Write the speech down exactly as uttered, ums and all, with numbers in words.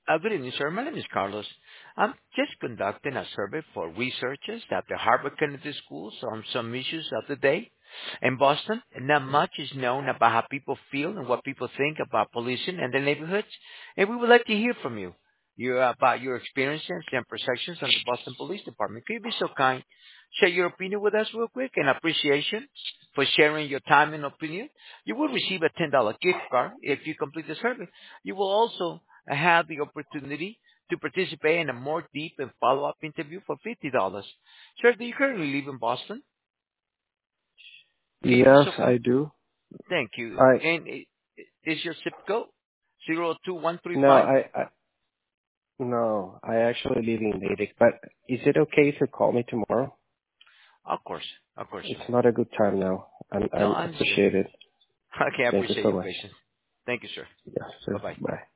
Uh, good evening, sir. My name is Carlos. I'm just conducting a survey for researchers at the Harvard Kennedy Schools on some issues of the day in Boston. And not much is known about how people feel and what people think about policing in their neighborhoods. And we would like to hear from you. You about your experiences and perceptions on the Boston Police Department. Could you be so kind? Share your opinion with us real quick and appreciation for sharing your time and opinion. You will receive a ten dollars gift card if you complete the survey. You will also have the opportunity to participate in a more deep and follow-up interview for fifty dollars. Sir, do you currently live in Boston? Could you be Yes, so kind? I do. Thank you. I And i- is your zip code zero two one three no, five? I, I no, I actually live in Natick. But is it okay if you call me tomorrow? Of course. Of course, sir. It's not a good time now. I No, I I understand. appreciate it. Okay, I Thank you appreciate so your much. patience. Thank you, sir. Yes, sir. Bye-bye. Bye.